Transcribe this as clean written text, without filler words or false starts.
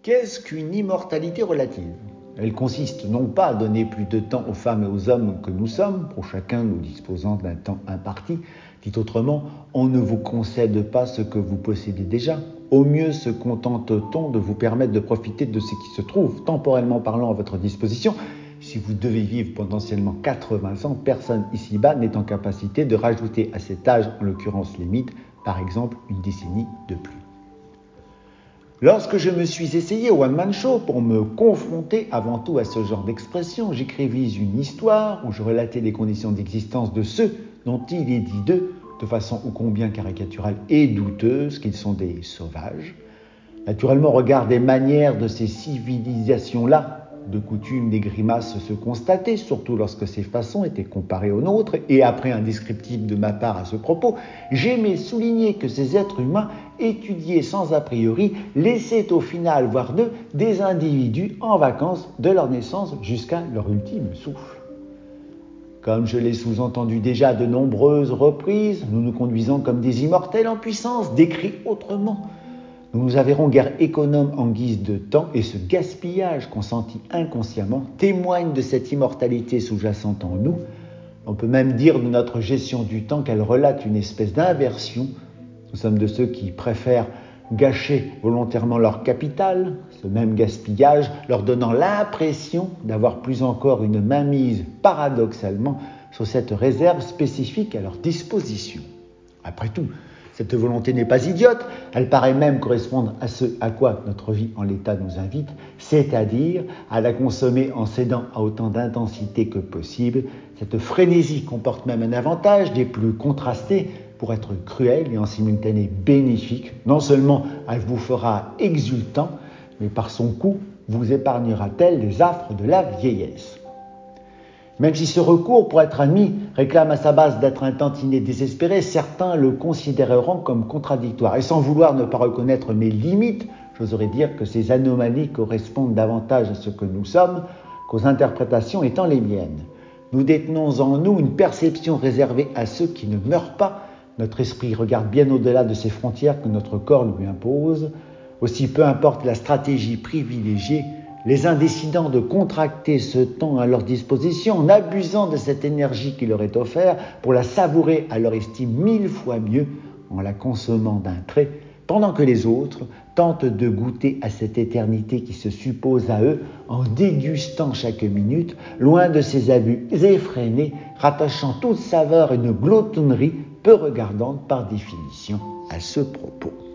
Qu'est-ce qu'une immortalité relative ? Elle consiste non pas à donner plus de temps aux femmes et aux hommes que nous sommes, pour chacun nous disposant d'un temps imparti. Dit autrement, on ne vous concède pas ce que vous possédez déjà. Au mieux se contente-t-on de vous permettre de profiter de ce qui se trouve, temporellement parlant, à votre disposition. Si vous devez vivre potentiellement 80 ans, personne ici-bas n'est en capacité de rajouter à cet âge, en l'occurrence limite, par exemple une décennie de plus. Lorsque je me suis essayé au one-man show pour me confronter avant tout à ce genre d'expression, j'écrivis une histoire où je relatais les conditions d'existence de ceux dont il est dit d'eux, de façon ô combien caricaturale et douteuse, qu'ils sont des sauvages. Naturellement, au regard des manières de ces civilisations-là, de coutume des grimaces se constataient, surtout lorsque ces façons étaient comparées aux nôtres, et après un descriptif de ma part à ce propos, j'aimais souligner que ces êtres humains, étudiés sans a priori, laissaient au final voir d'eux des individus en vacances de leur naissance jusqu'à leur ultime souffle. Comme je l'ai sous-entendu déjà à de nombreuses reprises, nous nous conduisons comme des immortels en puissance, décrits autrement. Nous nous avérons guère économes en guise de temps et ce gaspillage consenti inconsciemment témoigne de cette immortalité sous-jacente en nous. On peut même dire de notre gestion du temps qu'elle relate une espèce d'inversion. Nous sommes de ceux qui préfèrent gâcher volontairement leur capital, ce même gaspillage leur donnant l'impression d'avoir plus encore une mainmise paradoxalement sur cette réserve spécifique à leur disposition. Après tout, cette volonté n'est pas idiote, elle paraît même correspondre à ce à quoi notre vie en l'état nous invite, c'est-à-dire à la consommer en cédant à autant d'intensité que possible. Cette frénésie comporte même un avantage des plus contrastés pour être cruel et en simultané bénéfique. Non seulement elle vous fera exultant, mais par son coup vous épargnera-t-elle les affres de la vieillesse. Même si ce recours, pour être admis, réclame à sa base d'être un tantinet désespéré, certains le considéreront comme contradictoire. Et sans vouloir ne pas reconnaître mes limites, j'oserais dire que ces anomalies correspondent davantage à ce que nous sommes qu'aux interprétations étant les miennes. Nous détenons en nous une perception réservée à ceux qui ne meurent pas. Notre esprit regarde bien au-delà de ces frontières que notre corps lui impose. Aussi peu importe la stratégie privilégiée, les uns décidant de contracter ce temps à leur disposition en abusant de cette énergie qui leur est offerte pour la savourer à leur estime 1000 fois mieux en la consommant d'un trait, pendant que les autres tentent de goûter à cette éternité qui se suppose à eux en dégustant chaque minute, loin de ces abus effrénés, rattachant toute saveur à une glotonnerie peu regardante par définition à ce propos.